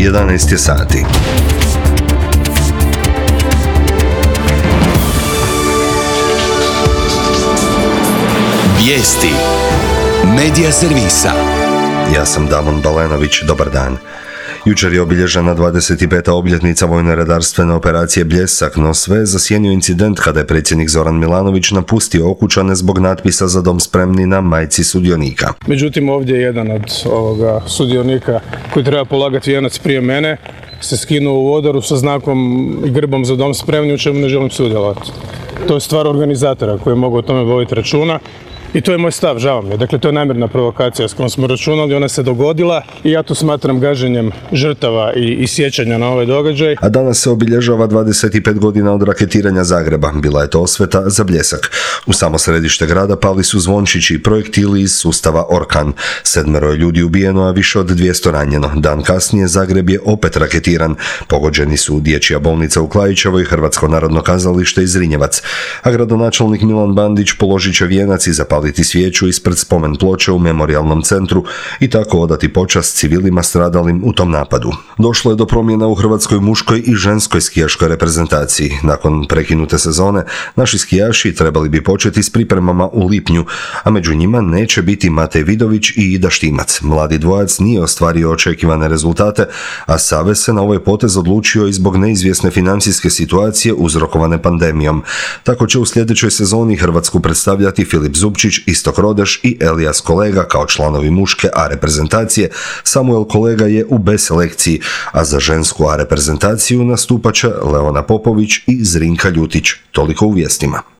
11 je sati. Vijesti Medija servisa. Ja sam Damon Balenović, dobar dan. Jučer je obilježena 25. obljetnica vojno-redarstvene operacije Bljesak, no sve je zasjenio incident kada je predsjednik Zoran Milanović napustio Okučane zbog natpisa "Za dom spremni" na majici sudionika. Međutim, ovdje je jedan od sudionika koji treba polagati vijenac prije mene se skinuo u odoru sa znakom i grbom "Za dom spremni", u čemu ne želim sudjelovati. To je stvar organizatora koji mogu o tome voditi računa. I to je moj stav, žao mi je. Dakle, to je namjerna provokacija s kojom smo računali, ona se dogodila i ja to smatram gaženjem žrtava i sjećanja na ovaj događaj. A danas se obilježava 25 godina od raketiranja Zagreba. Bila je to osveta za Bljesak. U samo središte grada pali su zvončići i projektili iz sustava Orkan. 7 je ljudi ubijeno, a više od 200 ranjeno. Dan kasnije Zagreb je opet raketiran. Pogođeni su Dječja bolnica u Klajićevoj, Hrvatsko narodno kazalište i Zrinjevac. A gradonačelnik Milan Bandić položit će vijenac i zapaliti svijeću ispred spomen ploče u memorijalnom centru i tako odati počast civilima stradalim u tom napadu. Došlo je do promjena u hrvatskoj muškoj i ženskoj skijaškoj reprezentaciji. Nakon prekinute sezone, naši skijaši trebali bi početi s pripremama u lipnju, a među njima neće biti Matej Vidović i Ida Štimac. Mladi dvojac nije ostvario očekivane rezultate, a savez se na ovaj potez odlučio i zbog neizvjesne financijske situacije uzrokovane pandemijom. Tako će u sljedećoj sezoni Hrvatsku predstavljati Filip Zupčić, Istok Rodeš i Elijas Kolega kao članovi muške A reprezentacije. Samuel Kolega je u B selekciji, a za žensku A reprezentaciju nastupat će Leona Popović i Zrinka Ljutić. Toliko u vijestima.